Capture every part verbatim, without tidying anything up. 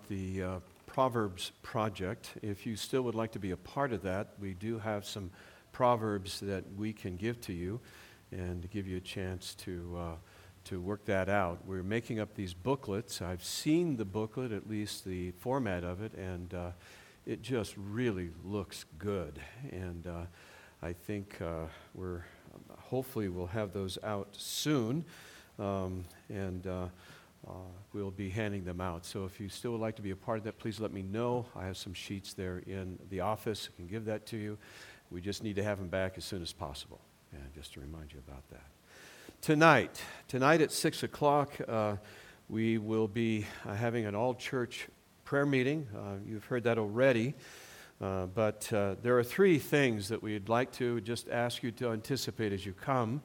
about the uh, Proverbs Project. If you still would like to be a part of that, we do have some Proverbs that we can give to you and to give you a chance to uh, to work that out. We're making up these booklets. I've seen the booklet, at least the format of it, and uh, it just really looks good. And uh, I think uh, we're hopefully we'll have those out soon, um, and uh, uh, we'll be handing them out. So if you still would like to be a part of that, please let me know. I have some sheets there in the office. I can give that to you. We just need to have them back as soon as possible, and just to remind you about that. Tonight, tonight at six o'clock, uh, we will be uh, having an all-church prayer meeting. Uh, you've heard that already, uh, but uh, there are three things that we'd like to just ask you to anticipate as you come.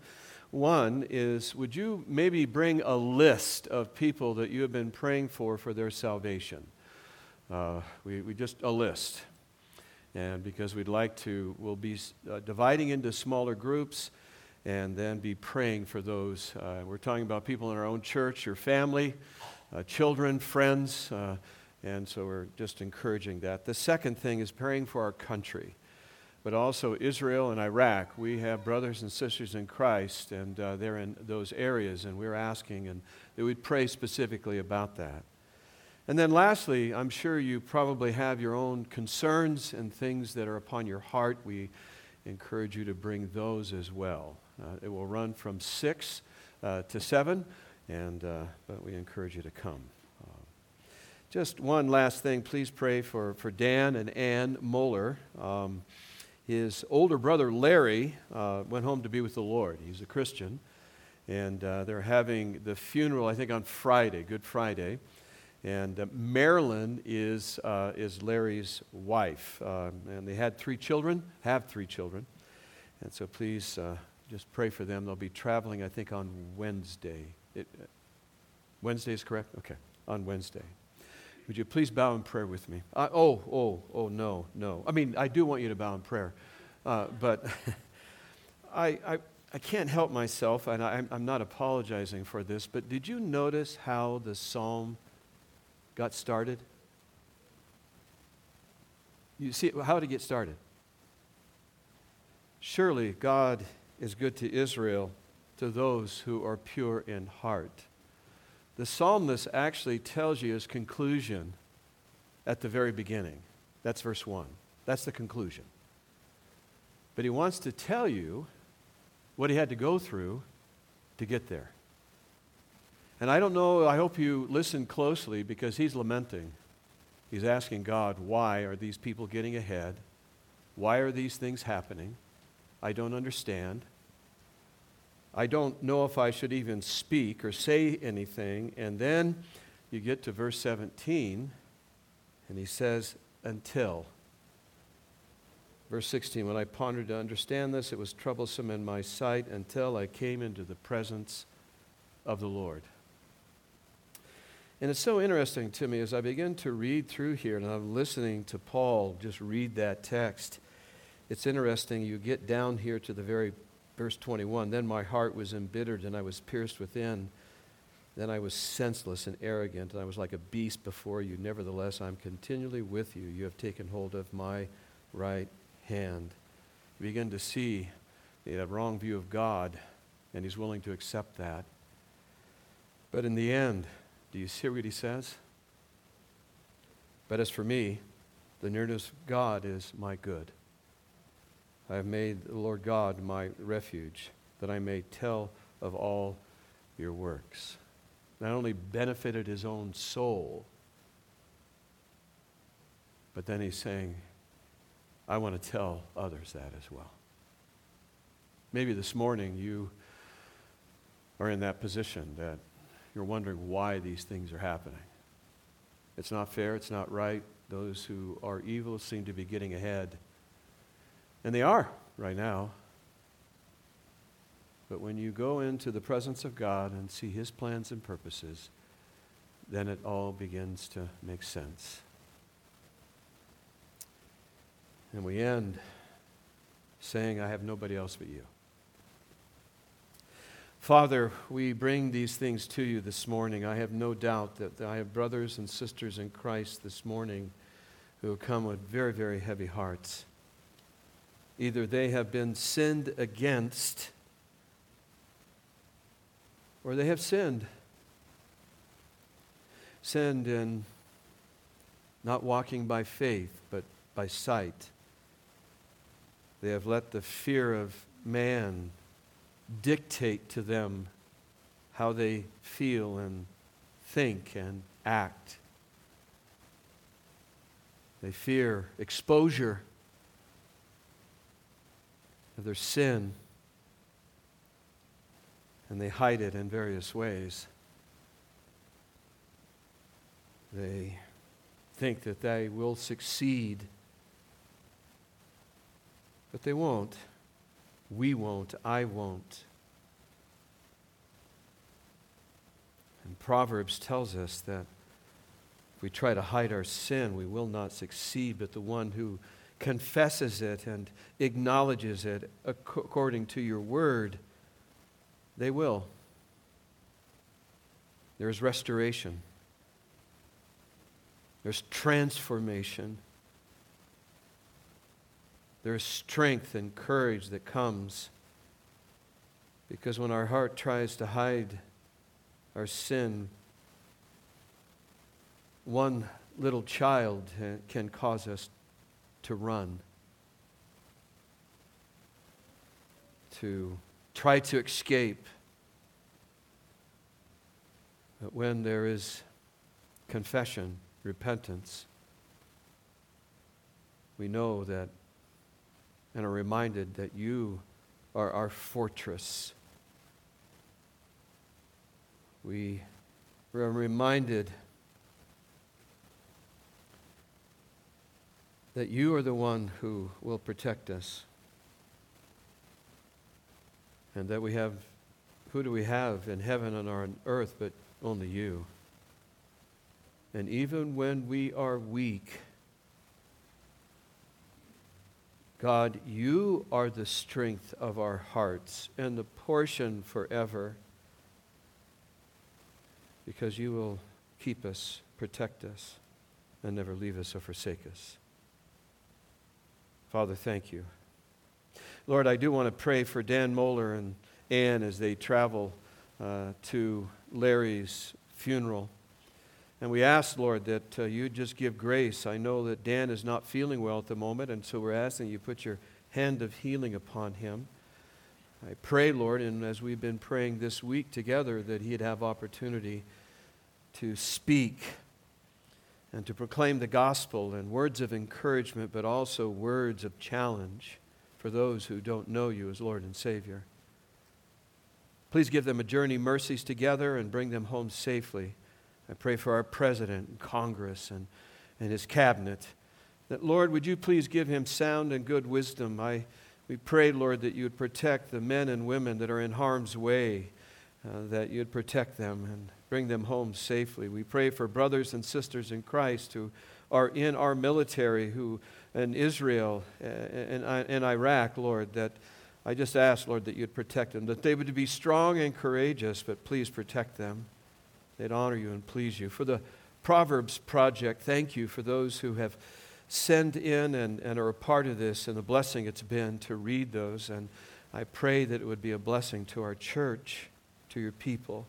One is, would you maybe bring a list of people that you have been praying for for their salvation? Uh, we, we just, a list. And because we'd like to, we'll be uh, dividing into smaller groups and then be praying for those. Uh, we're talking about people in our own church, your family, uh, children, friends, uh, and so we're just encouraging that. The second thing is praying for our country, but also Israel and Iraq. We have brothers and sisters in Christ, and uh, they're in those areas, and we're asking and that we'd pray specifically about that. And then lastly, I'm sure you probably have your own concerns and things that are upon your heart. We encourage you to bring those as well. Uh, it will run from six uh, to seven, and uh, but we encourage you to come. Uh, just one last thing, please pray for, for Dan and Ann Moeller. Um, his older brother Larry uh, went home to be with the Lord. He's a Christian, and uh, they're having the funeral, I think, on Friday, Good Friday. And uh, Marilyn is uh, is Larry's wife, uh, and they had three children, have three children, and so please uh, just pray for them. They'll be traveling, I think, on Wednesday. It, uh, Wednesday is correct? Okay, on Wednesday. Would you please bow in prayer with me? Uh, oh, oh, oh, no, no. I mean, I do want you to bow in prayer, uh, but I, I I can't help myself, and I, I'm not apologizing for this, but did you notice how the psalm got started? You see, how did it get started? Surely God is good to Israel, to those who are pure in heart. The psalmist actually tells you his conclusion at the very beginning. That's verse one. That's the conclusion. But he wants to tell you what he had to go through to get there. And I don't know, I hope you listen closely, because he's lamenting. He's asking God, why are these people getting ahead? Why are these things happening? I don't understand. I don't know if I should even speak or say anything. And then you get to verse seventeen, and he says, until. Verse sixteen, when I pondered to understand this, it was troublesome in my sight until I came into the presence of the Lord. And it's so interesting to me as I begin to read through here, and I'm listening to Paul just read that text. It's interesting, you get down here to the very verse twenty-one, then my heart was embittered and I was pierced within. Then I was senseless and arrogant, and I was like a beast before you. Nevertheless, I'm continually with you. You have taken hold of my right hand. You begin to see the wrong view of God, and he's willing to accept that. But in the end, do you hear what he says? But as for me, the nearness of God is my good. I have made the Lord God my refuge, that I may tell of all your works. Not only benefited his own soul, but then he's saying, I want to tell others that as well. Maybe this morning you are in that position that you're wondering why these things are happening. It's not fair, it's not right. Those who are evil seem to be getting ahead. And they are right now. But when you go into the presence of God and see his plans and purposes, then it all begins to make sense. And we end saying, I have nobody else but you. Father, we bring these things to you this morning. I have no doubt that I have brothers and sisters in Christ this morning who have come with very, very heavy hearts. Either they have been sinned against, or they have sinned. Sinned in not walking by faith, but by sight. They have let the fear of man dictate to them how they feel and think and act. They fear exposure of their sin, and they hide it in various ways. They think that they will succeed, but they won't. We won't. I won't. And Proverbs tells us that if we try to hide our sin, we will not succeed, but the one who confesses it and acknowledges it according to your word, they will. There's restoration. There's transformation. There's strength and courage that comes because when our heart tries to hide our sin, one little child can cause us to run, to try to escape. But when there is confession, repentance, we know that and are reminded that you are our fortress. We are reminded that you are the one who will protect us. And that we have, who do we have in heaven and on earth but only you? And even when we are weak, God, you are the strength of our hearts and the portion forever, because you will keep us, protect us, and never leave us or forsake us. Father, thank you. Lord, I do want to pray for Dan Moeller and Ann as they travel uh, to Larry's funeral. And we ask, Lord, that uh, you just give grace. I know that Dan is not feeling well at the moment, and so we're asking you put your hand of healing upon him. I pray, Lord, and as we've been praying this week together, that he'd have opportunity to speak and to proclaim the gospel and words of encouragement, but also words of challenge for those who don't know you as Lord and Savior. Please give them a journey mercies together and bring them home safely. I pray for our president and Congress and, and his cabinet. That, Lord, would you please give him sound and good wisdom. I, we pray, Lord, that you would protect the men and women that are in harm's way, uh, that you'd protect them and bring them home safely. We pray for brothers and sisters in Christ who are in our military, who in Israel and uh, in Iraq, Lord, that I just ask, Lord, that you'd protect them, that they would be strong and courageous, but please protect them. They'd honor you and please you. For the Proverbs Project, thank you for those who have sent in and, and are a part of this and the blessing it's been to read those. And I pray that it would be a blessing to our church, to your people.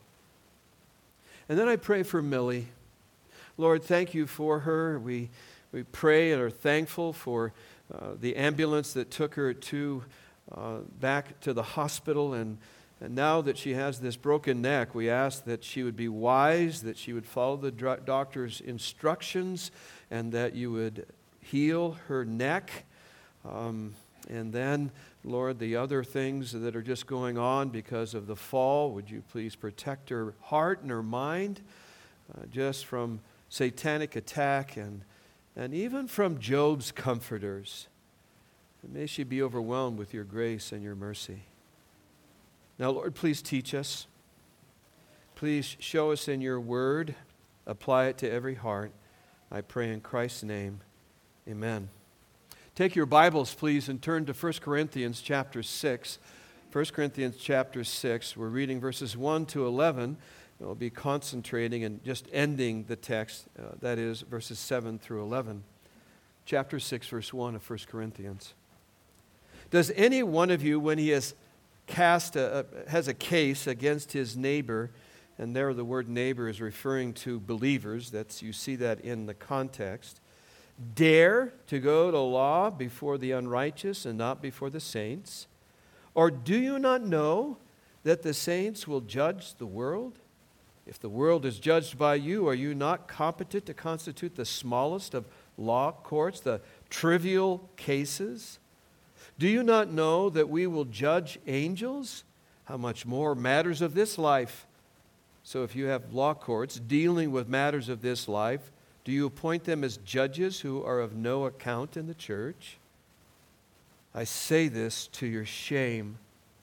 And then I pray for Millie. Lord, thank you for her. We, we pray and are thankful for uh, the ambulance that took her to uh, back to the hospital. And And now that she has this broken neck, we ask that she would be wise, that she would follow the dr- doctor's instructions, and that you would heal her neck. Um, and then, Lord, the other things that are just going on because of the fall, would you please protect her heart and her mind uh, just from satanic attack and, and even from Job's comforters. And may she be overwhelmed with your grace and your mercy. Now, Lord, please teach us. Please show us in your word. Apply it to every heart. I pray in Christ's name. Amen. Take your Bibles, please, and turn to First Corinthians chapter six. First Corinthians chapter six. We're reading verses one to eleven. We'll be concentrating and just ending the text, uh, that is, verses seven through eleven. Chapter six, verse one of First Corinthians. Does any one of you, when he has cast a, a, has a case against his neighbor, and there the word neighbor is referring to believers, that's, you see that in the context, dare to go to law before the unrighteous and not before the saints? Or do you not know that the saints will judge the world? If the world is judged by you, are you not competent to constitute the smallest of law courts, the trivial cases? Do you not know that we will judge angels? How much more matters of this life? So if you have law courts dealing with matters of this life, do you appoint them as judges who are of no account in the church? I say this to your shame.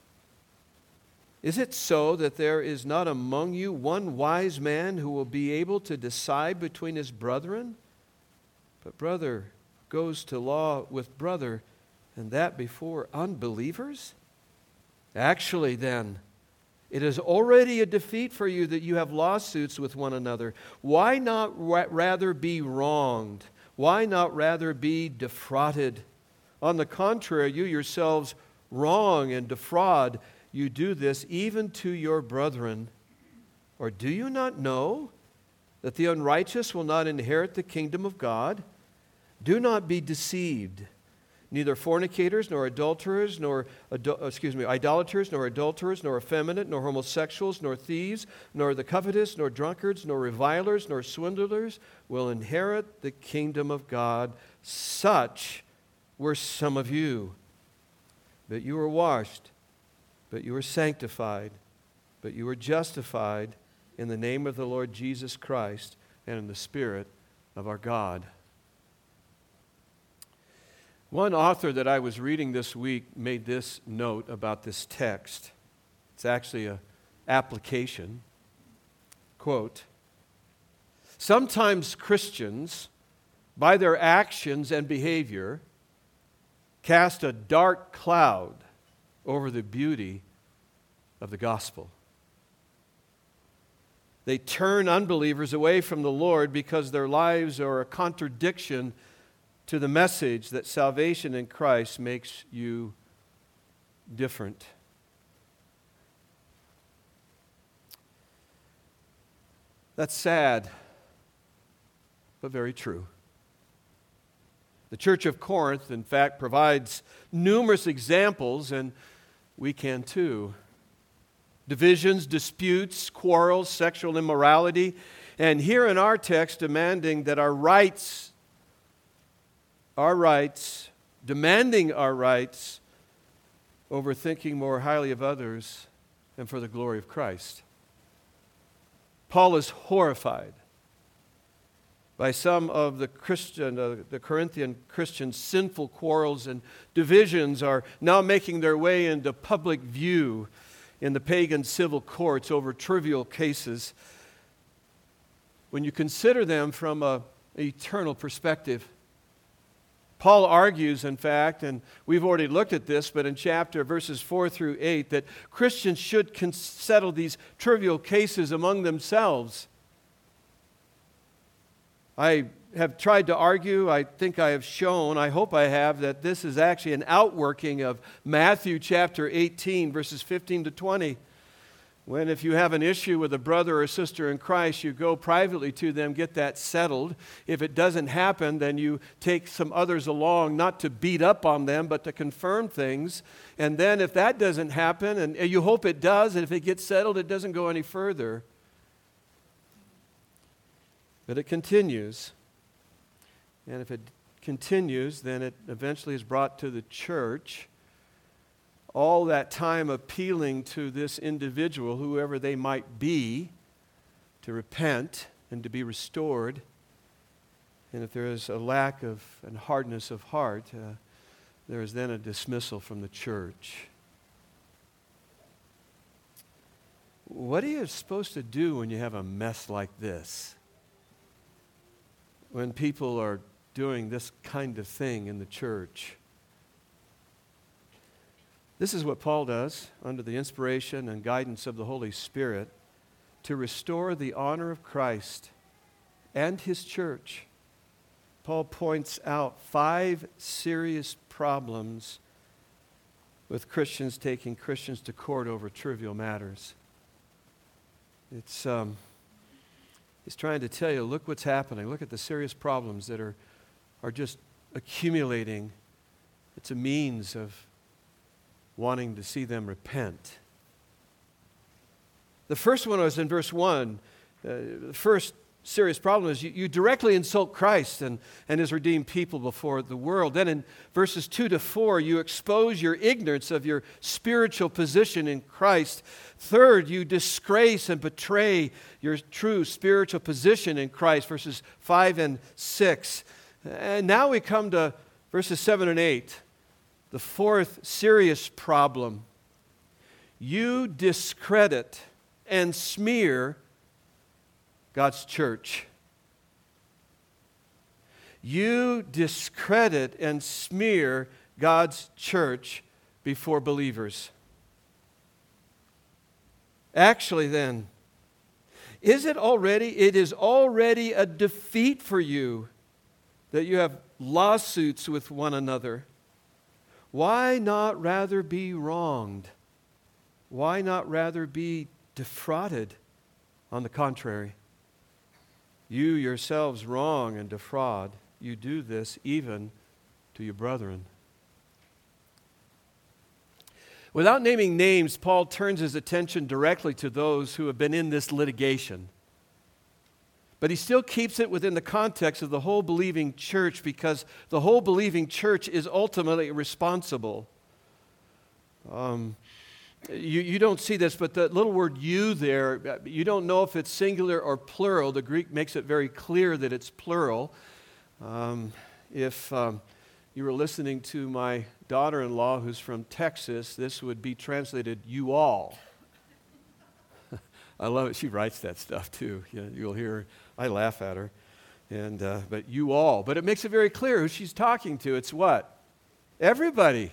Is it so that there is not among you one wise man who will be able to decide between his brethren? But brother goes to law with brother, and that before unbelievers? Actually, then, it is already a defeat for you that you have lawsuits with one another. Why not ra- rather be wronged? Why not rather be defrauded? On the contrary, you yourselves wrong and defraud. You do this even to your brethren. Or do you not know that the unrighteous will not inherit the kingdom of God? Do not be deceived. Neither fornicators, nor adulterers, nor adu- excuse me, idolaters, nor adulterers, nor effeminate, nor homosexuals, nor thieves, nor the covetous, nor drunkards, nor revilers, nor swindlers will inherit the kingdom of God. Such were some of you. But you were washed, but you were sanctified, but you were justified in the name of the Lord Jesus Christ and in the Spirit of our God. One author that I was reading this week made this note about this text. It's actually an application. Quote, sometimes Christians, by their actions and behavior, cast a dark cloud over the beauty of the gospel. They turn unbelievers away from the Lord because their lives are a contradiction to the message that salvation in Christ makes you different. That's sad, but very true. The Church of Corinth, in fact, provides numerous examples, and we can too. Divisions, disputes, quarrels, sexual immorality, and here in our text demanding that our rights Our rights, demanding our rights over thinking more highly of others and for the glory of Christ. Paul is horrified by some of the Christian, uh, the Corinthian Christians' sinful quarrels and divisions are now making their way into public view in the pagan civil courts over trivial cases. When you consider them from an eternal perspective, Paul argues, in fact, and we've already looked at this, but in chapter verses four through eight, that Christians should con- settle these trivial cases among themselves. I have tried to argue, I think I have shown, I hope I have, that this is actually an outworking of Matthew chapter eighteen, verses fifteen to twenty. When if you have an issue with a brother or sister in Christ, you go privately to them, get that settled. If it doesn't happen, then you take some others along, not to beat up on them, but to confirm things. And then if that doesn't happen, and you hope it does, and if it gets settled, it doesn't go any further. But it continues. And if it continues, then it eventually is brought to the church. All that time appealing to this individual, whoever they might be, to repent and to be restored. And if there is a lack of and hardness of heart, uh, there is then a dismissal from the church. What are you supposed to do when you have a mess like this? When people are doing this kind of thing in the church? This is what Paul does under the inspiration and guidance of the Holy Spirit to restore the honor of Christ and His church. Paul points out five serious problems with Christians taking Christians to court over trivial matters. It's, um, he's trying to tell you, look what's happening. Look at the serious problems that are, are just accumulating. It's a means of wanting to see them repent. The first one was in verse one. Uh, the first serious problem is you, you directly insult Christ and, and His redeemed people before the world. Then in verses two to four, you expose your ignorance of your spiritual position in Christ. Third, you disgrace and betray your true spiritual position in Christ, verses five and six. And now we come to verses seven and eight, the fourth serious problem. You discredit and smear God's church. You discredit and smear God's church before believers. Actually, then, is it already, it is already a defeat for you that you have lawsuits with one another. Why not rather be wronged? Why not rather be defrauded? On the contrary, you yourselves wrong and defraud. You do this even to your brethren. Without naming names, Paul turns his attention directly to those who have been in this litigation. But he still keeps it within the context of the whole believing church, because the whole believing church is ultimately responsible. Um, you, you don't see this, but the little word you there, you don't know if it's singular or plural. The Greek makes it very clear that it's plural. Um, if um, you were listening to my daughter-in-law who's from Texas, this would be translated you all. I love it. She writes that stuff too. You know, you'll hear her. I laugh at her. And uh, but you all. But it makes it very clear who she's talking to. It's what? Everybody.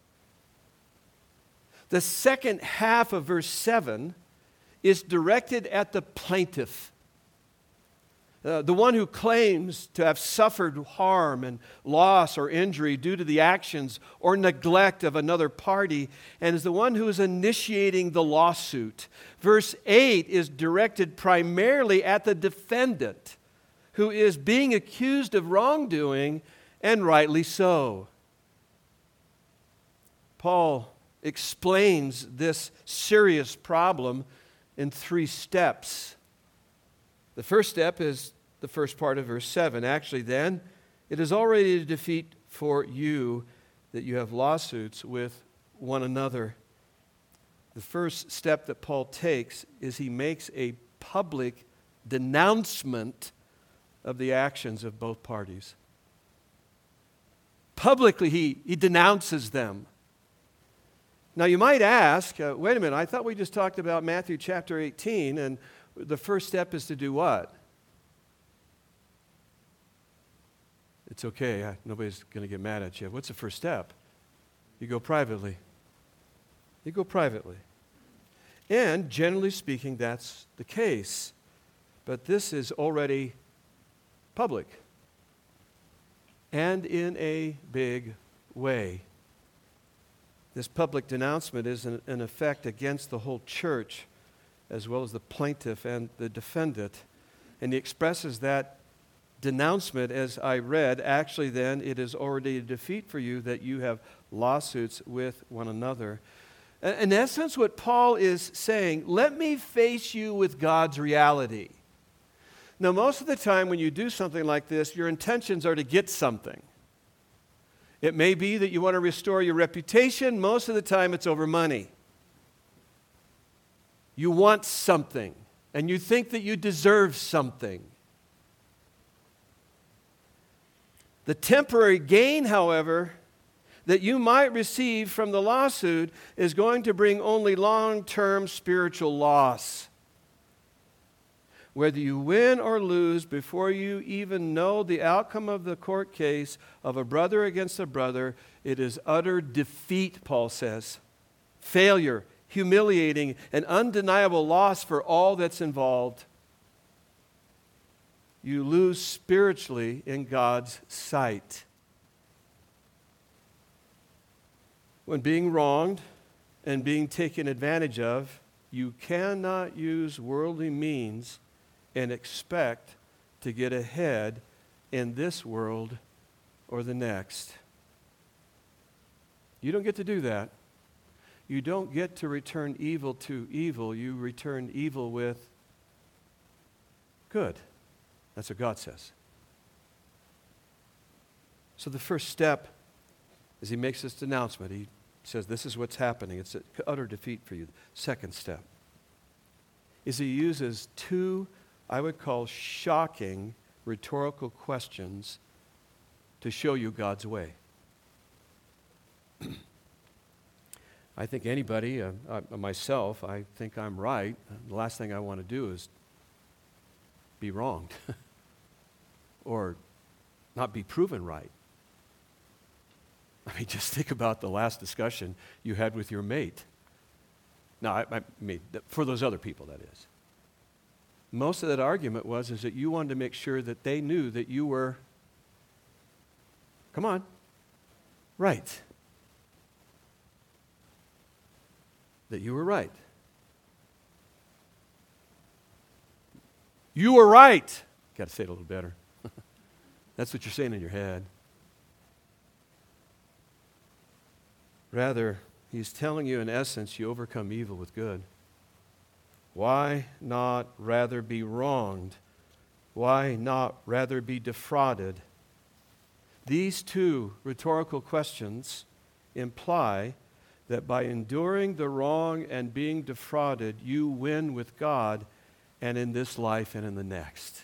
The second half of verse seven is directed at the plaintiff. Uh, the one who claims to have suffered harm and loss or injury due to the actions or neglect of another party, and is the one who is initiating the lawsuit. Verse eight is directed primarily at the defendant, who is being accused of wrongdoing, and rightly so. Paul explains this serious problem in three steps. The first step is the first part of verse seven. Actually, then, it is already a defeat for you that you have lawsuits with one another. The first step that Paul takes is he makes a public denouncement of the actions of both parties. Publicly, he, he denounces them. Now, you might ask, uh, wait a minute, I thought we just talked about Matthew chapter eighteen, and the first step is to do what? It's okay. I, nobody's going to get mad at you. What's the first step? You go privately. You go privately. And generally speaking, that's the case. But this is already public. And in a big way. This public denouncement is in, in effect against the whole church, as well as the plaintiff and the defendant. And he expresses that denouncement, as I read. Actually, then, it is already a defeat for you that you have lawsuits with one another. In essence, what Paul is saying, let me face you with God's reality. Now, most of the time when you do something like this, your intentions are to get something. It may be that you want to restore your reputation. Most of the time, it's over money. You want something, and you think that you deserve something. The temporary gain, however, that you might receive from the lawsuit is going to bring only long-term spiritual loss. Whether you win or lose, before you even know the outcome of the court case of a brother against a brother, it is utter defeat, Paul says. failure, humiliating, and undeniable loss for all that's involved. You lose spiritually in God's sight. When being wronged and being taken advantage of, you cannot use worldly means and expect to get ahead in this world or the next. You don't get to do that. You don't get to return evil to evil. You return evil with good. That's what God says. So the first step is he makes this denouncement. He says, this is what's happening. It's an utter defeat for you. Second step is he uses two, I would call, shocking rhetorical questions to show you God's way. I think anybody, uh, uh, myself, I think I'm right. The last thing I want to do is be wronged or not be proven right. I mean, just think about the last discussion you had with your mate. Now, I, I mean, for those other people, that is. Most of that argument was is that you wanted to make sure that they knew that you were, come on, right. That you were right. You were right. Got to say it a little better. That's what you're saying in your head. Rather, he's telling you, in essence, you overcome evil with good. Why not rather be wronged? Why not rather be defrauded? These two rhetorical questions imply that by enduring the wrong and being defrauded, you win with God and in this life and in the next.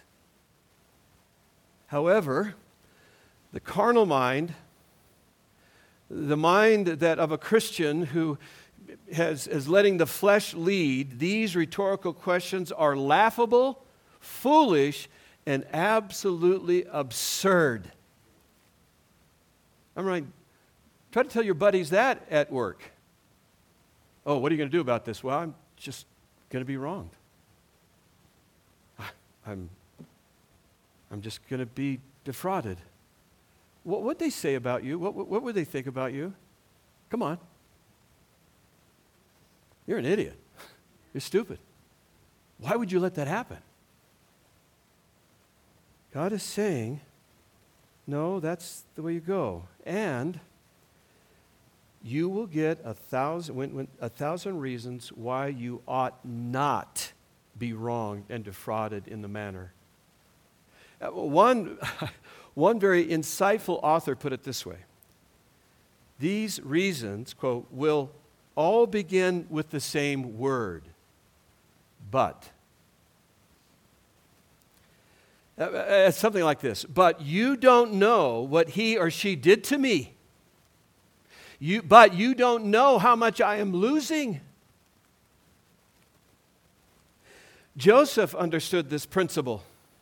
However, the carnal mind, the mind that of a Christian who has, is letting the flesh lead, these rhetorical questions are laughable, foolish, and absolutely absurd. I'm right. Try to tell your buddies that at work. Oh, what are you going to do about this? Well, I'm just going to be wronged. I'm, I'm just going to be defrauded. What would they say about you? What, what would they think about you? Come on. You're an idiot. You're stupid. Why would you let that happen? God is saying, no, that's the way you go. And you will get a thousand, when, when, a thousand reasons why you ought not be wronged and defrauded in the manner. Uh, one, one very insightful author put it this way. These reasons, quote, will all begin with the same word, but. Uh, uh, something like this. But you don't know what he or she did to me. You, but you don't know how much I am losing. Joseph understood this principle,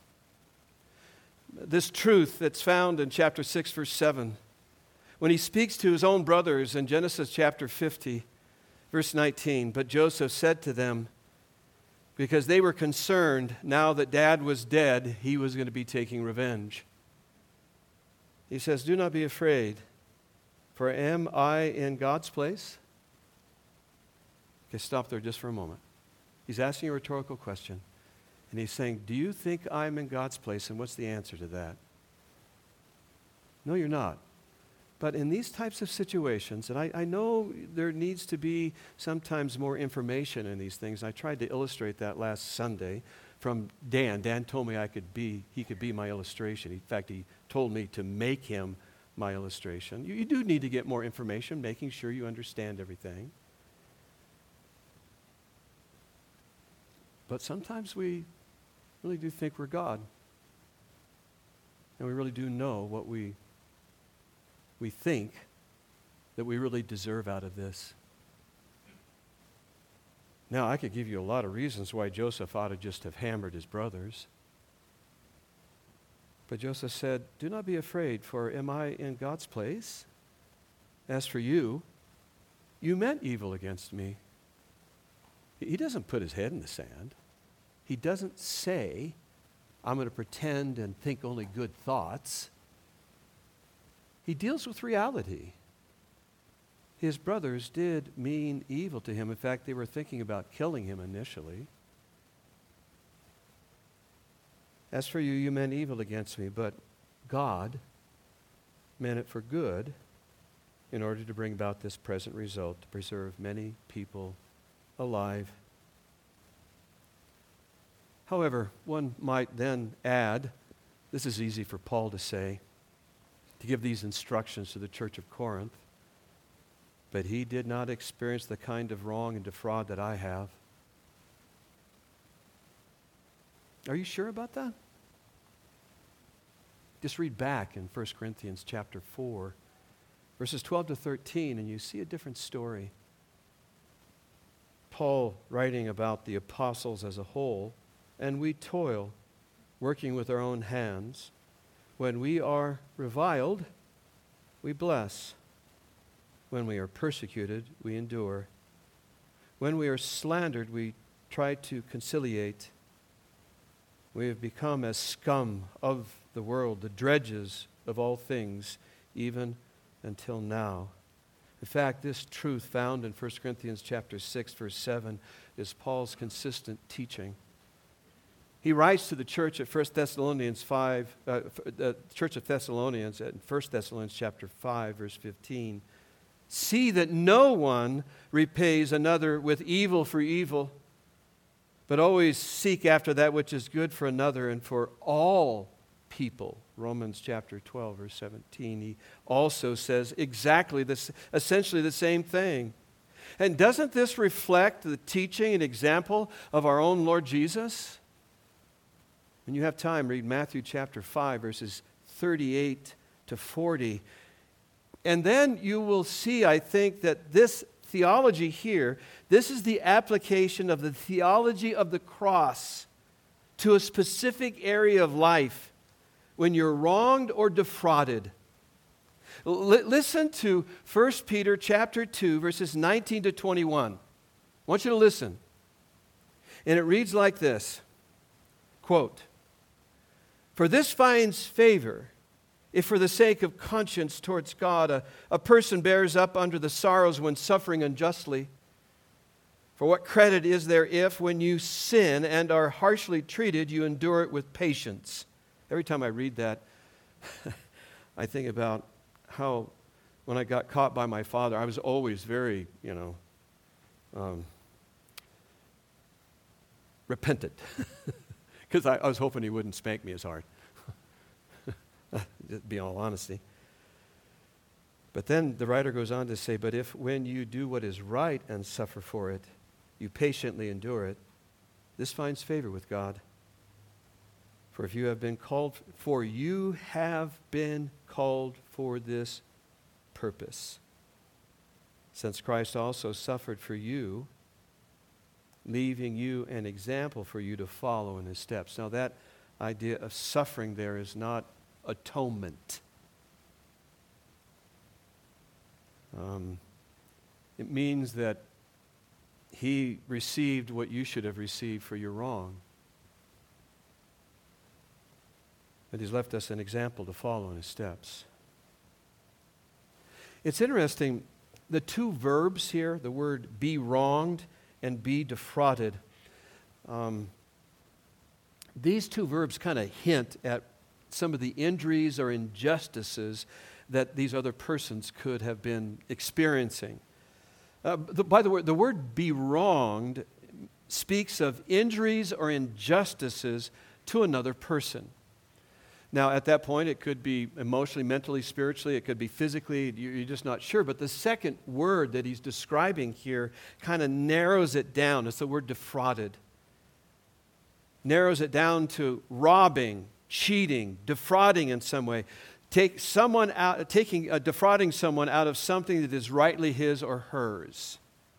this truth that's found in chapter six, verse seven. When he speaks to his own brothers in Genesis chapter fifty, verse nineteen, but Joseph said to them, because they were concerned now that dad was dead, he was going to be taking revenge. He says, do not be afraid, for am I in God's place? Okay, stop there just for a moment. He's asking a rhetorical question, and he's saying, do you think I'm in God's place? And what's the answer to that? No, you're not. But in these types of situations, and I, I know there needs to be sometimes more information in these things. I tried to illustrate that last Sunday from Dan. Dan told me I could be, he could be my illustration. In fact, he told me to make him my illustration. You, you do need to get more information, making sure you understand everything. But sometimes we really do think we're God. And we really do know what we we think that we really deserve out of this. Now, I could give you a lot of reasons why Joseph ought to just have hammered his brothers. But Joseph said, do not be afraid, for am I in God's place? As for you, you meant evil against me. He doesn't put his head in the sand. He doesn't say, I'm going to pretend and think only good thoughts. He deals with reality. His brothers did mean evil to him. In fact, they were thinking about killing him initially. As for you, you meant evil against me, but God meant it for good in order to bring about this present result, to preserve many people alive. However, one might then add, this is easy for Paul to say, to give these instructions to the church of Corinth, but he did not experience the kind of wrong and defraud that I have. Are you sure about that? Just read back in First Corinthians chapter four, verses twelve to thirteen, and you see a different story. Paul writing about the apostles as a whole, and we toil, working with our own hands. When we are reviled, we bless. When we are persecuted, we endure. When we are slandered, we try to conciliate. We have become as scum of the world, the dredges of all things, even until now. In fact, this truth found in First Corinthians chapter six, verse seven, is Paul's consistent teaching. He writes to the church at First Thessalonians five, uh, the church of Thessalonians at First Thessalonians chapter five, verse fifteen. See that no one repays another with evil for evil, but always seek after that which is good for another and for all people. Romans chapter twelve, verse seventeen. He also says exactly this, essentially the same thing. And doesn't this reflect the teaching and example of our own Lord Jesus? When you have time, read Matthew chapter five, verses thirty-eight to forty. And then you will see, I think, that this theology here, this is the application of the theology of the cross to a specific area of life when you're wronged or defrauded. L- listen to First Peter chapter two, verses nineteen to twenty-one. I want you to listen. And it reads like this, quote, "For this finds favor, if for the sake of conscience towards God, a, a person bears up under the sorrows when suffering unjustly. For what credit is there if, when you sin and are harshly treated, you endure it with patience?" Every time I read that, I think about how when I got caught by my father, I was always very, you know, um, repentant. Because I, I was hoping he wouldn't spank me as hard. To be all honesty. But then the writer goes on to say, but if when you do what is right and suffer for it, you patiently endure it, this finds favor with God. For if you have been called, for you have been called for this purpose, since Christ also suffered for you, leaving you an example for you to follow in his steps. Now that idea of suffering there is not atonement. Um, it means that he received what you should have received for your wrong. And he's left us an example to follow in his steps. It's interesting, the two verbs here, the word be wronged and be defrauded, um, these two verbs kind of hint at some of the injuries or injustices that these other persons could have been experiencing. Uh, the, by the way, the word be wronged speaks of injuries or injustices to another person. Now, at that point, it could be emotionally, mentally, spiritually, it could be physically, you're just not sure. But the second word that he's describing here kind of narrows it down. It's the word defrauded. Narrows it down to robbing, cheating, defrauding in some way. Take someone out, taking, uh, defrauding someone out of something that is rightly his or hers.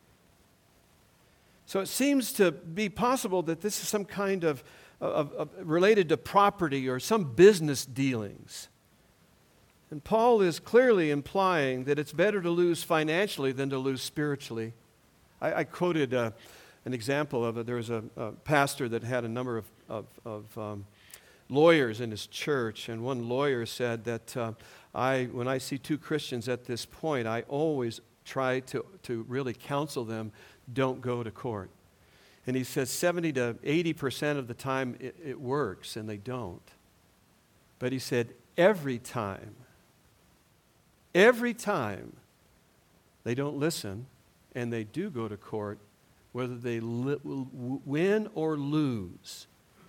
So it seems to be possible that this is some kind of, of, of related to property or some business dealings. And Paul is clearly implying that it's better to lose financially than to lose spiritually. I, I quoted uh, an example of it. There was a, a pastor that had a number of, of, of um, lawyers in his church, and one lawyer said that uh, I, when I see two Christians at this point, I always try to, to really counsel them, don't go to court. And he says seventy to eighty percent of the time it, it works, and they don't. But he said every time, every time they don't listen and they do go to court, whether they li- win or lose,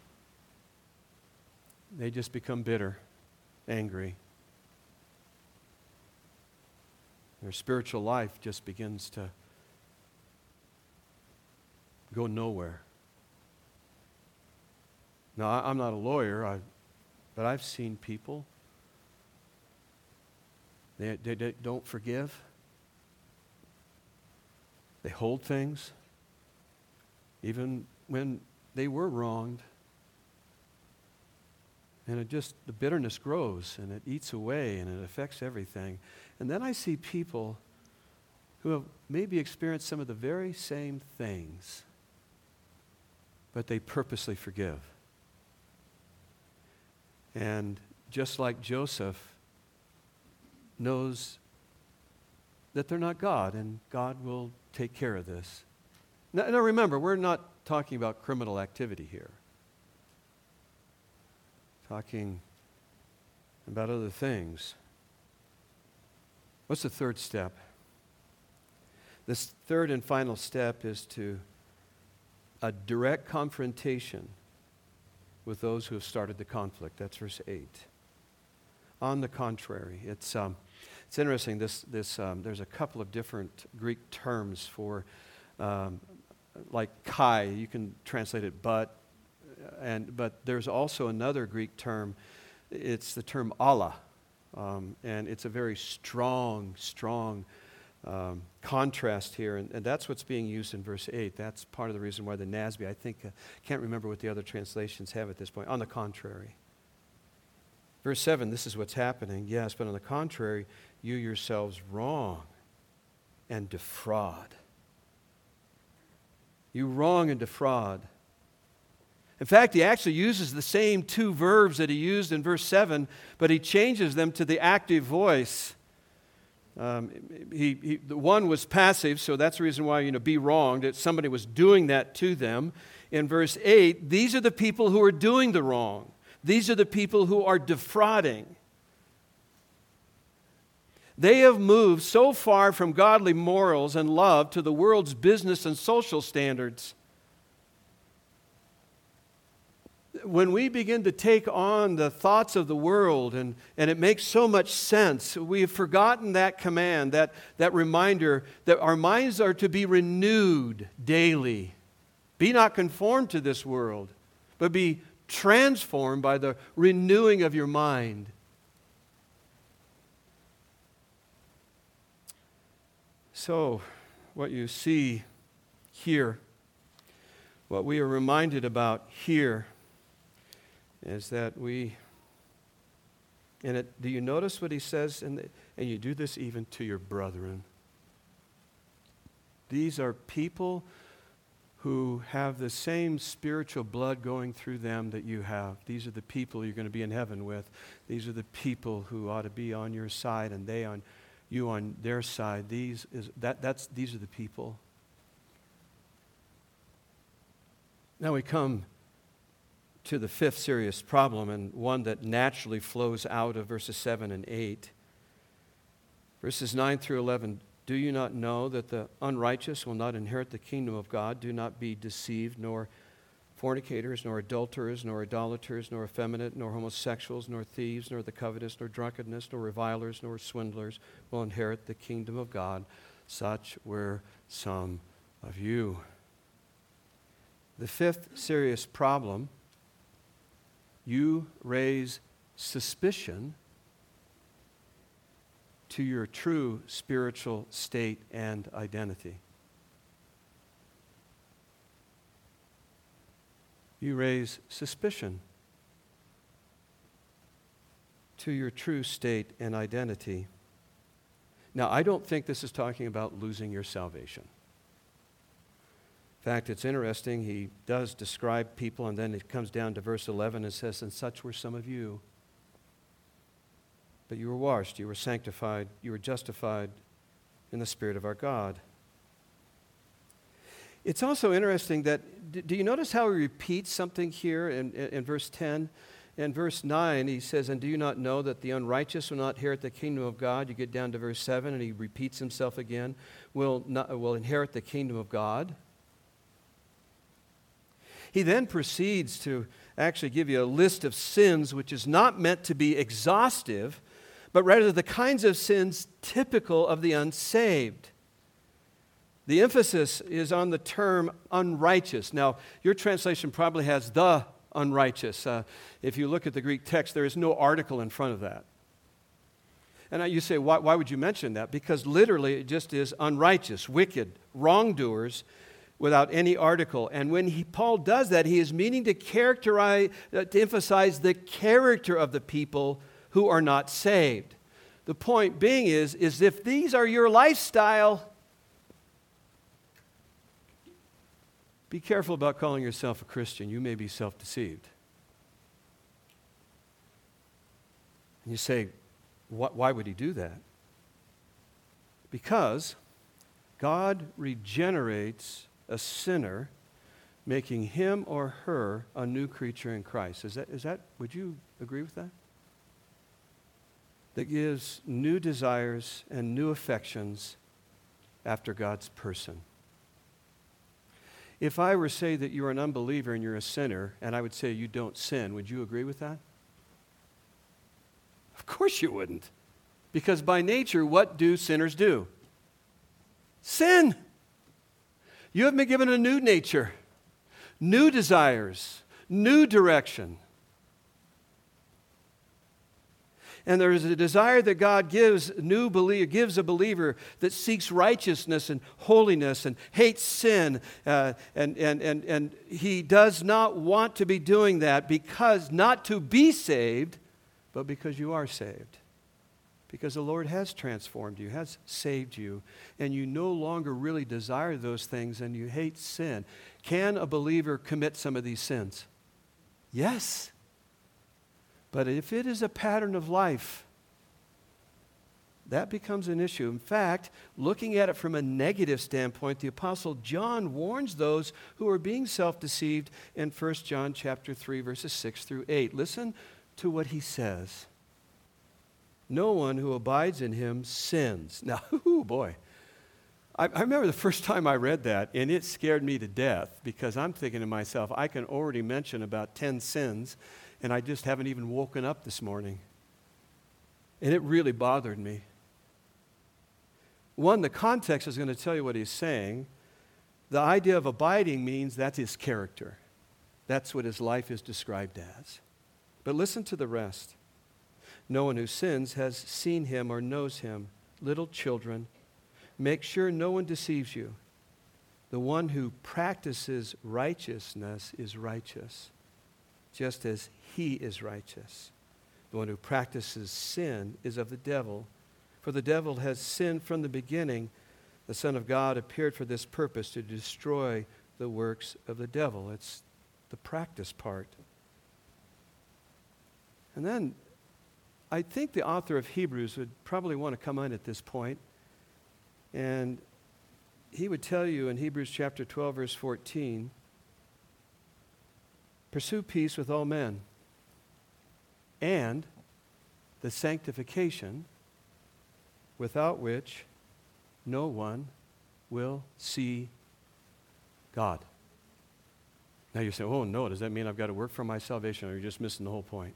they just become bitter, angry. Their spiritual life just begins to go nowhere. Now, I, I'm not a lawyer, I, but I've seen people, they, they, they don't forgive. They hold things, even when they were wronged. And it just, the bitterness grows, and it eats away, and it affects everything. And then I see people who have maybe experienced some of the very same things, but they purposely forgive. And just like Joseph knows that they're not God, and God will take care of this. Now, now remember, we're not talking about criminal activity here. Talking about other things. What's the third step? This third and final step is to a direct confrontation with those who have started the conflict. That's verse eight. On the contrary, it's um, it's interesting. This this um, there's a couple of different Greek terms for um, like kai. You can translate it but, and but there's also another Greek term. It's the term Allah, um, and it's a very strong, strong um, contrast here, and, and that's what's being used in verse eight. That's part of the reason why the N A S B, I think, uh, can't remember what the other translations have at this point. On the contrary. Verse seven, this is what's happening. Yes, but on the contrary, you yourselves wrong and defraud. You wrong and defraud. In fact, he actually uses the same two verbs that he used in verse seven, but he changes them to the active voice. Um, he, he, the one was passive, so that's the reason why, you know, be wronged, that somebody was doing that to them. In verse eight, these are the people who are doing the wrong. These are the people who are defrauding. They have moved so far from godly morals and love to the world's business and social standards. When we begin to take on the thoughts of the world, and, and it makes so much sense, we have forgotten that command, that, that reminder that our minds are to be renewed daily. Be not conformed to this world, but be transformed by the renewing of your mind. So, what you see here, what we are reminded about here, is that we, and it, do you notice what he says? In the, and you do this even to your brethren. These are people who have the same spiritual blood going through them that you have. These are the people you're going to be in heaven with. These are the people who ought to be on your side and they on you on their side. These is that that's these are the people. Now we come to the fifth serious problem, and one that naturally flows out of verses seven and eight. Verses nine through eleven. Do you not know that the unrighteous will not inherit the kingdom of God? Do not be deceived, nor fornicators, nor adulterers, nor idolaters, nor effeminate, nor homosexuals, nor thieves, nor the covetous, nor drunkenness, nor revilers, nor swindlers will inherit the kingdom of God. Such were some of you. The fifth serious problem, you raise suspicion to your true spiritual state and identity. You raise suspicion. to your true state and identity. Now, I don't think this is talking about losing your salvation. In fact, it's interesting, he does describe people, and then it comes down to verse eleven and says, "And such were some of you. But you were washed, you were sanctified, you were justified in the Spirit of our God." It's also interesting that, do you notice how he repeats something here in, in, in verse ten? In verse nine, he says, "And do you not know that the unrighteous will not inherit the kingdom of God?" You get down to verse seven, and he repeats himself again, will, not, will inherit the kingdom of God. He then proceeds to actually give you a list of sins, which is not meant to be exhaustive, but rather the kinds of sins typical of the unsaved. The emphasis is on the term unrighteous. Now, your translation probably has the unrighteous. Uh, if you look at the Greek text, there is no article in front of that. And you say, why, why would you mention that? Because literally it just is unrighteous, wicked, wrongdoers, without any article. And when he, Paul does that, he is meaning to characterize, uh, to emphasize the character of the people who are not saved. The point being is, is if these are your lifestyle, be careful about calling yourself a Christian. You may be self-deceived. And you say, why would he do that? Because God regenerates a sinner, making him or her a new creature in Christ. Is that, is that, would you agree with that? That gives new desires and new affections after God's person. If I were to say that you're an unbeliever and you're a sinner, and I would say you don't sin, would you agree with that? Of course you wouldn't. Because by nature, what do sinners do? Sin. You have been given a new nature, new desires, new direction. And there is a desire that God gives new believer, gives a believer that seeks righteousness and holiness and hates sin. Uh, and, and, and, and he does not want to be doing that because, not to be saved, but because you are saved. Because the Lord has transformed you, has saved you, and you no longer really desire those things and you hate sin. Can a believer commit some of these sins? Yes. But if it is a pattern of life, that becomes an issue. In fact, looking at it from a negative standpoint, the Apostle John warns those who are being self-deceived in First John chapter three, verses six through eight. Listen to what he says. "No one who abides in him sins." Now, oh boy. I, I remember the first time I read that, and it scared me to death because I'm thinking to myself, I can already mention about ten sins, and I just haven't even woken up this morning. And it really bothered me. One, the context is going to tell you what he's saying. The idea of abiding means that's his character. That's what his life is described as. But listen to the rest. "No one who sins has seen him or knows him. Little children, make sure no one deceives you. The one who practices righteousness is righteous, just as he is righteous. The one who practices sin is of the devil, for the devil has sinned from the beginning. The Son of God appeared for this purpose, to destroy the works of the devil." It's the practice part. And then I think the author of Hebrews would probably want to come in at this point, and he would tell you in Hebrews chapter twelve, verse fourteen, "Pursue peace with all men, and the sanctification, without which no one will see God." Now you say, "Oh no, does that mean I've got to work for my salvation?" Or you're just missing the whole point.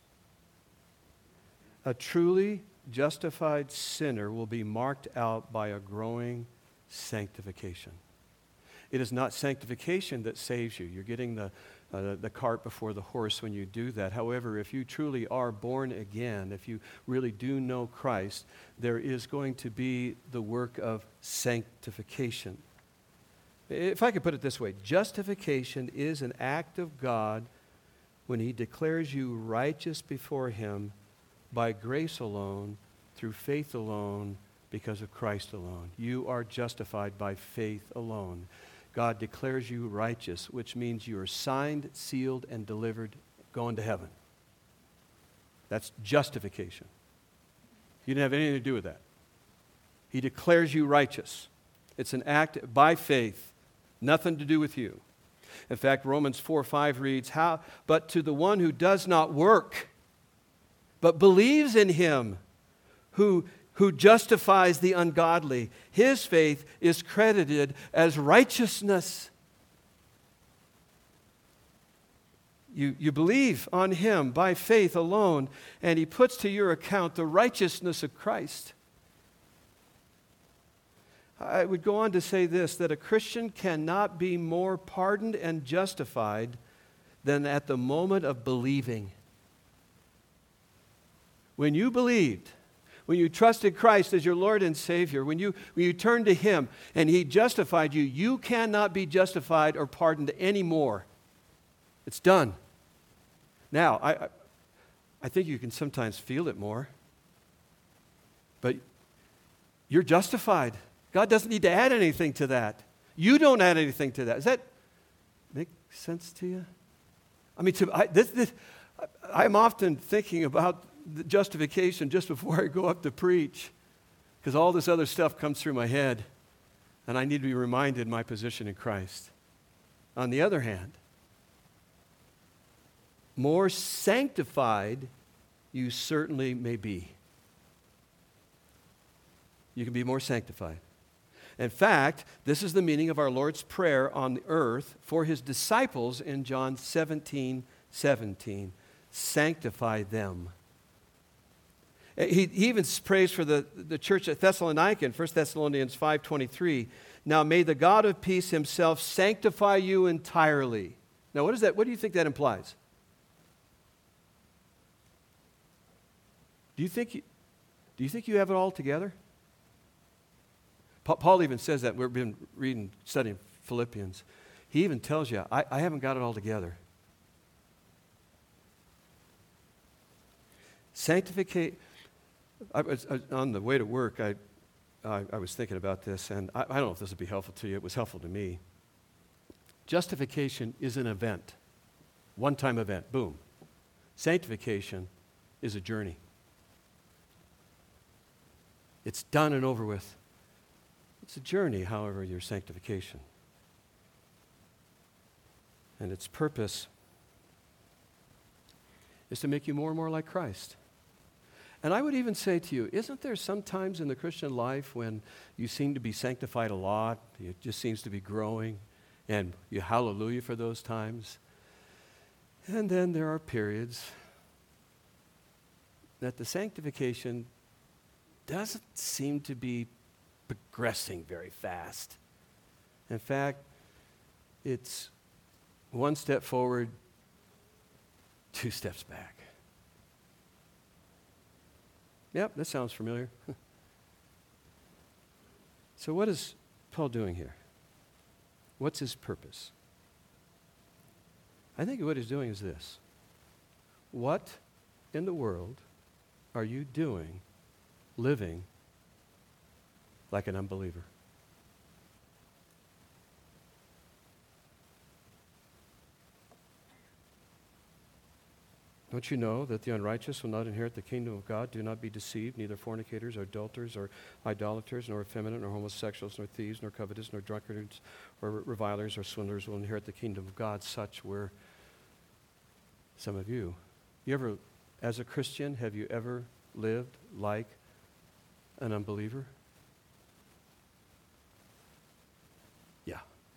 A truly justified sinner will be marked out by a growing sanctification. It is not sanctification that saves you. You're getting the, uh, the cart before the horse when you do that. However, if you truly are born again, if you really do know Christ, there is going to be the work of sanctification. If I could put it this way, justification is an act of God when he declares you righteous before him by grace alone, through faith alone, because of Christ alone. You are justified by faith alone. God declares you righteous, which means you are signed, sealed, and delivered, going to heaven. That's justification. You didn't have anything to do with that. He declares you righteous. It's an act by faith, nothing to do with you. In fact, Romans four five reads, "How, but to the one who does not work, but believes in him who, who justifies the ungodly, his faith is credited as righteousness." You, you believe on him by faith alone, and he puts to your account the righteousness of Christ. I would go on to say this, that a Christian cannot be more pardoned and justified than at the moment of believing. When you believed, when you trusted Christ as your Lord and Savior, when you, when you turned to him and he justified you, you cannot be justified or pardoned anymore. It's done. Now, I, I, I think you can sometimes feel it more, but you're justified. God doesn't need to add anything to that. You don't add anything to that. Does that make sense to you? I mean, to, I, this, this, I'm often thinking about the justification just before I go up to preach, because all this other stuff comes through my head, and I need to be reminded my position in Christ. On the other hand, more sanctified you certainly may be. You can be more sanctified. In fact, this is the meaning of our Lord's Prayer on the earth for his disciples in John seventeen seventeen. Sanctify them. He, he even prays for the, the church at Thessalonica in First Thessalonians five twenty-three. Now may the God of peace himself sanctify you entirely. Now what is that? What do you think that implies? Do you think you, do you think you have it all together? Paul even says that. We've been reading, studying Philippians. He even tells you, I, I haven't got it all together. Sanctification. I was, I, on the way to work, I, I, I was thinking about this, and I, I don't know if this would be helpful to you. It was helpful to me. Justification is an event, one-time event, boom. Sanctification is a journey. It's done and over with. It's a journey, however, your sanctification. And its purpose is to make you more and more like Christ. And I would even say to you, isn't there some times in the Christian life when you seem to be sanctified a lot, it just seems to be growing, and you hallelujah for those times? And then there are periods that the sanctification doesn't seem to be progressing very fast. In fact, it's one step forward, two steps back. Yep, that sounds familiar. So what is Paul doing here? What's his purpose? I think what he's doing is this. What in the world are you doing living like an unbeliever? Don't you know that the unrighteous will not inherit the kingdom of God? Do not be deceived. Neither fornicators, or adulterers, or idolaters, nor effeminate, nor homosexuals, nor thieves, nor covetous, nor drunkards, or revilers, or swindlers will inherit the kingdom of God. Such were some of you. You ever, as a Christian, have you ever lived like an unbeliever? Yeah.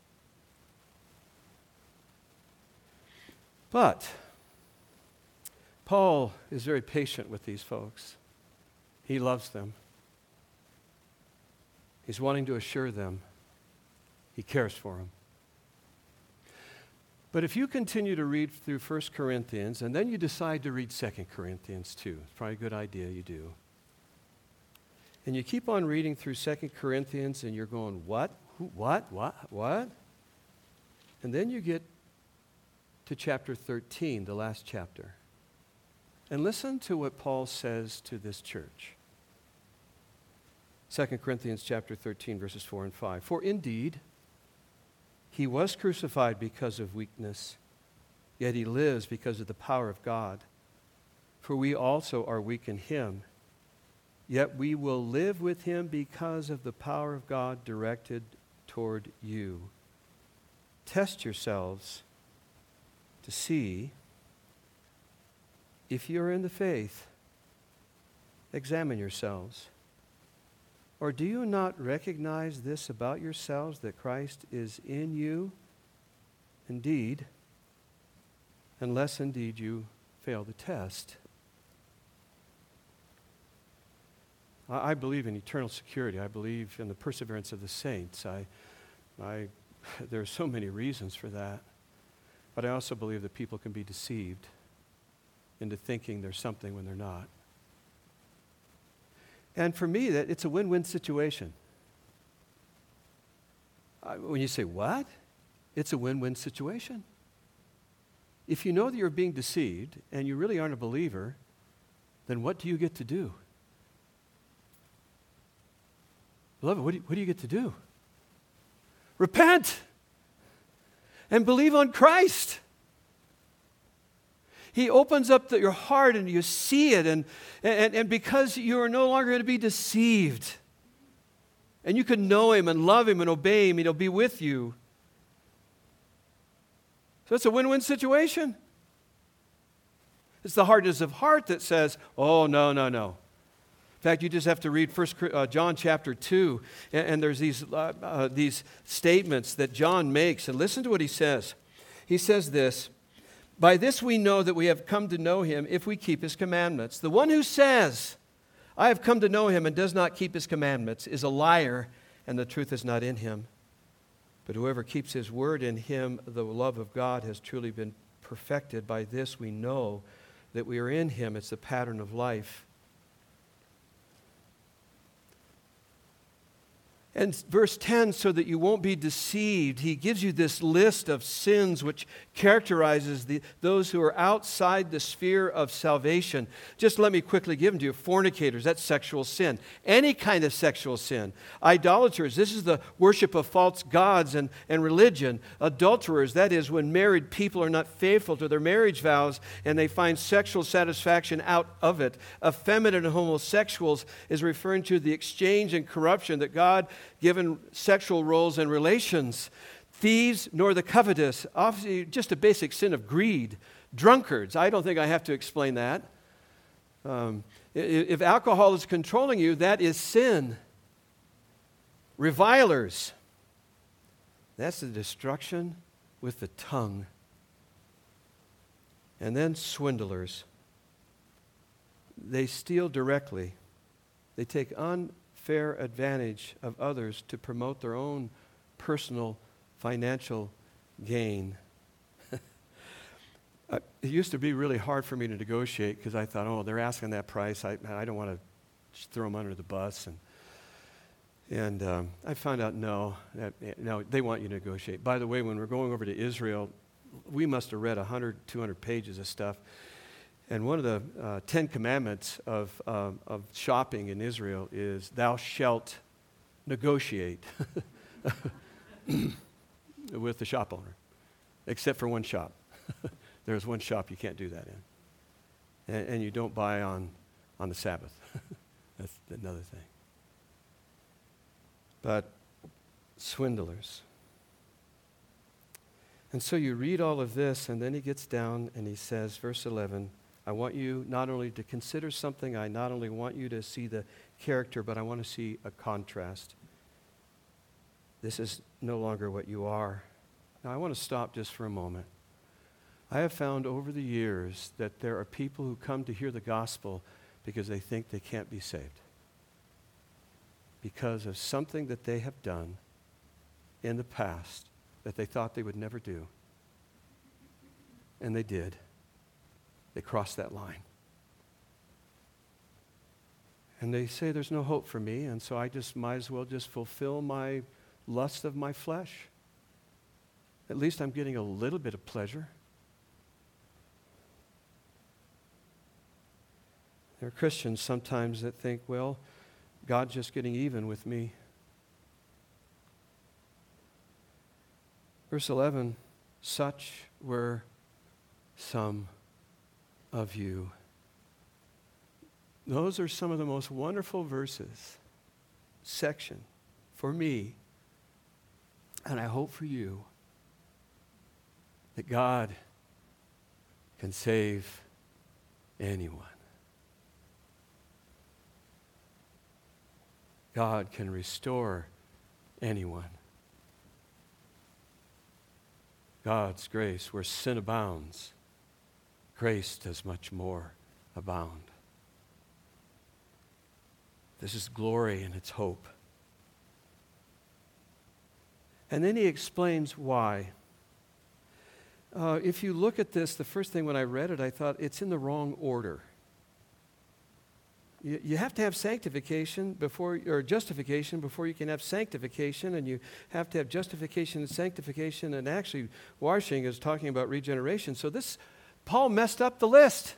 But Paul is very patient with these folks. He loves them. He's wanting to assure them he cares for them. But if you continue to read through First Corinthians and then you decide to read Second Corinthians too, it's probably a good idea you do. And you keep on reading through Second Corinthians and you're going, what? Who, what? What? What? And then you get to chapter thirteen, the last chapter. And listen to what Paul says to this church. Second Corinthians chapter thirteen, verses four and five. For indeed, he was crucified because of weakness, yet he lives because of the power of God. For we also are weak in him, yet we will live with him because of the power of God directed toward you. Test yourselves to see if you are in the faith. Examine yourselves. Or do you not recognize this about yourselves, that Christ is in you? Indeed, unless indeed you fail the test. I, I believe in eternal security. I believe in the perseverance of the saints. I, I, there are so many reasons for that. But I also believe that people can be deceived into thinking there's something when they're not. And for me, that it's a win-win situation. I, when you say, what? It's a win-win situation. If you know that you're being deceived and you really aren't a believer, then what do you get to do? Beloved, what do you, what do you get to do? Repent and believe on Christ. He opens up the, your heart and you see it, and, and, and because you are no longer going to be deceived, and you can know him and love him and obey him, and he'll be with you. So it's a win-win situation. It's the hardness of heart that says, oh, no, no, no. In fact, you just have to read First uh, John chapter two, and, and there's these, uh, uh, these statements that John makes, and listen to what he says. He says this, by this we know that we have come to know him if we keep his commandments. The one who says, I have come to know him and does not keep his commandments is a liar, and the truth is not in him. But whoever keeps his word, in him the love of God has truly been perfected. By this we know that we are in him. It's the pattern of life. And verse ten, so that you won't be deceived, he gives you this list of sins which characterizes the, those who are outside the sphere of salvation. Just let me quickly give them to you. Fornicators, that's sexual sin. Any kind of sexual sin. Idolaters, this is the worship of false gods and, and religion. Adulterers, that is when married people are not faithful to their marriage vows and they find sexual satisfaction out of it. Effeminate and homosexuals is referring to the exchange and corruption that God given sexual roles and relations. Thieves, nor the covetous, obviously just a basic sin of greed. Drunkards, I don't think I have to explain that. Um, if alcohol is controlling you, that is sin. Revilers, that's the destruction with the tongue. And then swindlers, they steal directly. They take unfair advantage of others to promote their own personal financial gain. uh, it used to be really hard for me to negotiate because I thought, oh, they're asking that price. I, I don't want to just throw them under the bus. And and um, I found out, no, that, no, they want you to negotiate. By the way, when we're going over to Israel, we must have read one hundred, two hundred pages of stuff. And one of the uh, Ten Commandments of, uh, of shopping in Israel is, thou shalt negotiate with the shop owner, except for one shop. There's one shop you can't do that in. And, and you don't buy on, on the Sabbath. That's another thing. But swindlers. And so you read all of this, and then he gets down and he says, verse eleven, I want you not only to consider something, I not only want you to see the character, but I want to see a contrast. This is no longer what you are. Now, I want to stop just for a moment. I have found over the years that there are people who come to hear the gospel because they think they can't be saved, because of something that they have done in the past that they thought they would never do. And they did. They crossed that line. And they say, there's no hope for me, and so I just might as well just fulfill my lust of my flesh. At least I'm getting a little bit of pleasure. There are Christians sometimes that think, well, God's just getting even with me. Verse eleven, such were some of you. Those are some of the most wonderful verses, section, for me, and I hope for you, that God can save anyone. God can restore anyone. God's grace, where sin abounds, grace does much more abound. This is glory and it's hope. And then he explains why. Uh, if you look at this, the first thing when I read it, I thought it's in the wrong order. You, you have to have sanctification before, or justification before you can have sanctification, and you have to have justification and sanctification, and actually washing is talking about regeneration. So this, Paul messed up the list.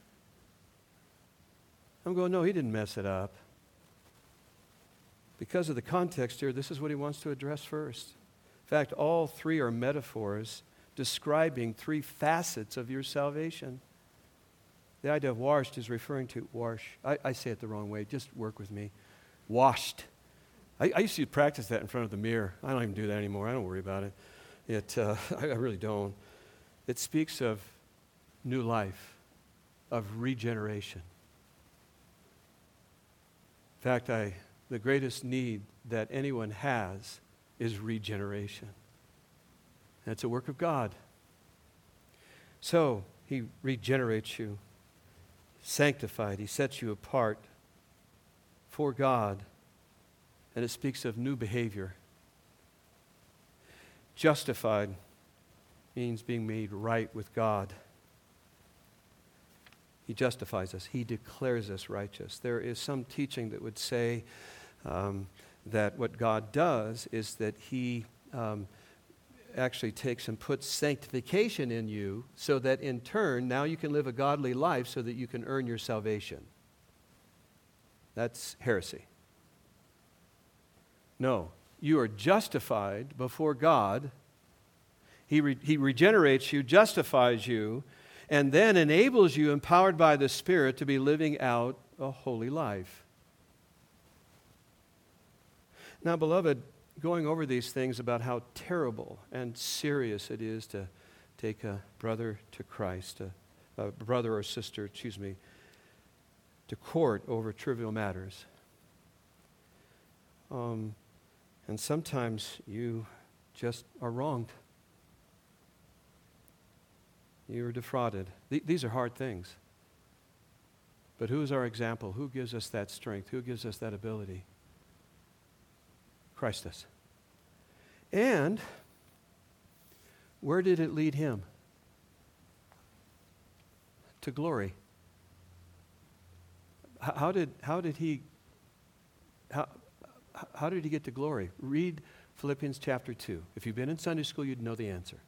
I'm going, no, he didn't mess it up. Because of the context here, this is what he wants to address first. In fact, all three are metaphors describing three facets of your salvation. The idea of washed is referring to wash. I, I say it the wrong way. Just work with me. Washed. I, I used to practice that in front of the mirror. I don't even do that anymore. I don't worry about it. It uh, I, I really don't. It speaks of new life, of regeneration. In fact, I the greatest need that anyone has is regeneration. And it's a work of God. So, he regenerates you, sanctified. He sets you apart for God. And it speaks of new behavior. Justified means being made right with God. He justifies us. He declares us righteous. There is some teaching that would say um, that what God does is that he um, actually takes and puts sanctification in you so that in turn, now you can live a godly life so that you can earn your salvation. That's heresy. No, you are justified before God. He, re- he regenerates you, justifies you, and then enables you, empowered by the Spirit, to be living out a holy life. Now, beloved, going over these things about how terrible and serious it is to take a brother to Christ, a, a brother or sister, excuse me, to court over trivial matters. Um, and sometimes you just are wronged. You are defrauded. Th- these are hard things. But who is our example? Who gives us that strength? Who gives us that ability? Christ does. And where did it lead him? To glory. H- how did how did he how, how did he get to glory? Read Philippians chapter two. If you've been in Sunday school, you'd know the answer.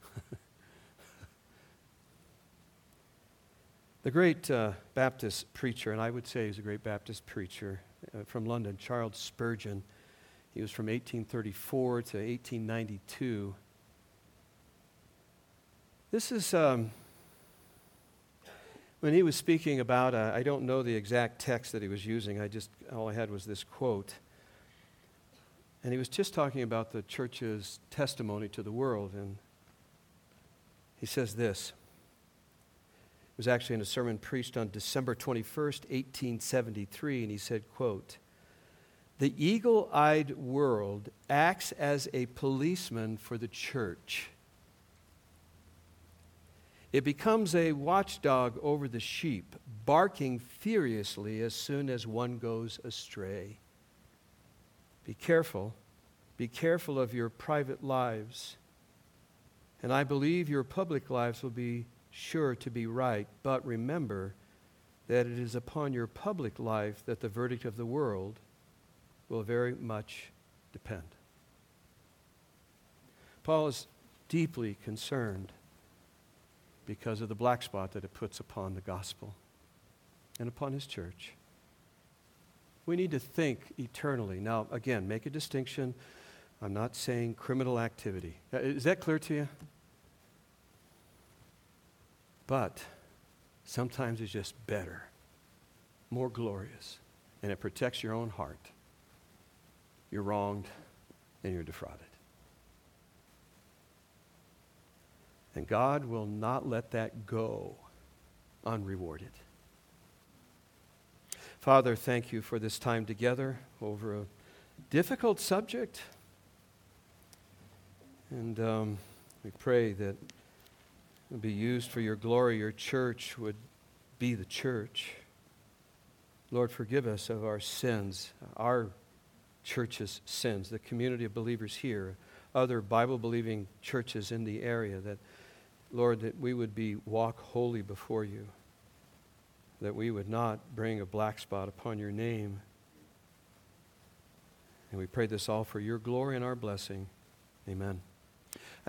The great uh, Baptist preacher, and I would say he's a great Baptist preacher uh, from London, Charles Spurgeon. He was from eighteen thirty-four to eighteen ninety-two. This is um, when he was speaking about, uh, I don't know the exact text that he was using. I just, all I had was this quote. And he was just talking about the church's testimony to the world. And he says this. It was actually in a sermon preached on December twenty-first, eighteen seventy-three. And he said, quote, "The eagle-eyed world acts as a policeman for the church. It becomes a watchdog over the sheep, barking furiously as soon as one goes astray. Be careful. Be careful of your private lives. And I believe your public lives will be sure to be right. But remember that it is upon your public life that the verdict of the world will very much depend." Paul is deeply concerned because of the black spot that it puts upon the gospel. and upon his church. We need to think eternally. Now, again, make a distinction. I'm not saying criminal activity. Uh, Is that clear to you? But sometimes it's just better, more glorious, and it protects your own heart. You're wronged and you're defrauded. And God will not let that go unrewarded. Father, thank you for this time together over a difficult subject. And um, we pray that it would be used for your glory. Your church would be the church. Lord, forgive us of our sins, our church's sins, the community of believers here, other Bible-believing churches in the area, that, Lord, that we would be walk holy before you, that we would not bring a black spot upon your name. And we pray this all for your glory and our blessing. Amen.